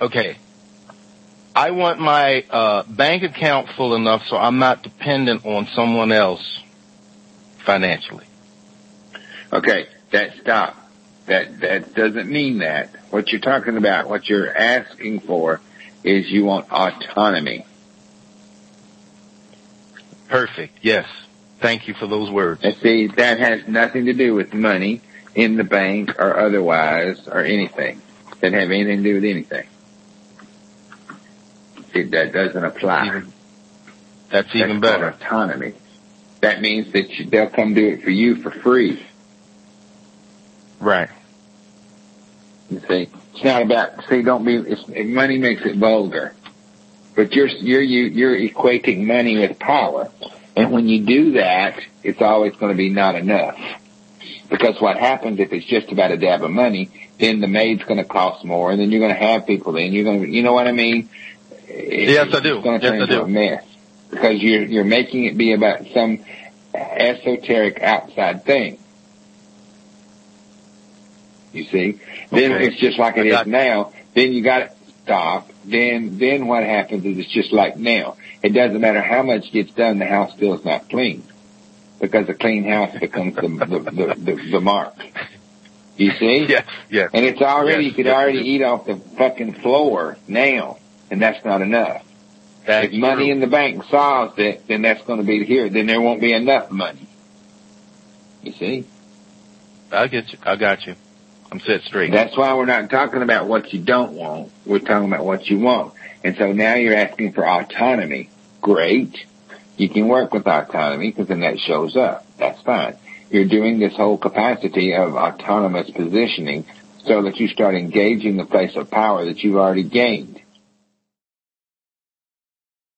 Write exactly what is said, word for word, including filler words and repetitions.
Okay. I want my uh, bank account full enough so I'm not dependent on someone else financially. Okay, that stop. That that doesn't mean that. What you're talking about, what you're asking for, is you want autonomy. Perfect. Yes. Thank you for those words. And see, that has nothing to do with money in the bank or otherwise or anything. Doesn't have anything to do with anything. See, that doesn't apply. Even, that's even that's better. Autonomy. That means that you, they'll come do it for you for free. Right. You see, it's not about. See, don't be. It's, money makes it vulgar, but you're you're you're equating money with power, and when you do that, it's always going to be not enough. Because what happens if it's just about a dab of money, then the maid's going to cost more, and then you're going to have people. Then you're going to, you know what I mean? It, yes, I do. It's going to turn yes, into I do. a mess because you're you're making it be about some esoteric outside thing. You see? Then Okay. it's just like it is now. Then you got to stop. Then, then what happens is it's just like now. It doesn't matter how much gets done, the house still is not clean. Because a clean house becomes the, the, the, the, the mark. You see? Yes, yes. And it's already, yes, you could yes, already yes. eat off the fucking floor now. And that's not enough. That's if money true. in the bank solves it, then that's going to be here. Then there won't be enough money. You see? I get you. I got you. I'm set straight. That's why we're not talking about what you don't want. We're talking about what you want. And so now you're asking for autonomy. Great. You can work with autonomy because then that shows up. That's fine. You're doing this whole capacity of autonomous positioning so that you start engaging the place of power that you've already gained.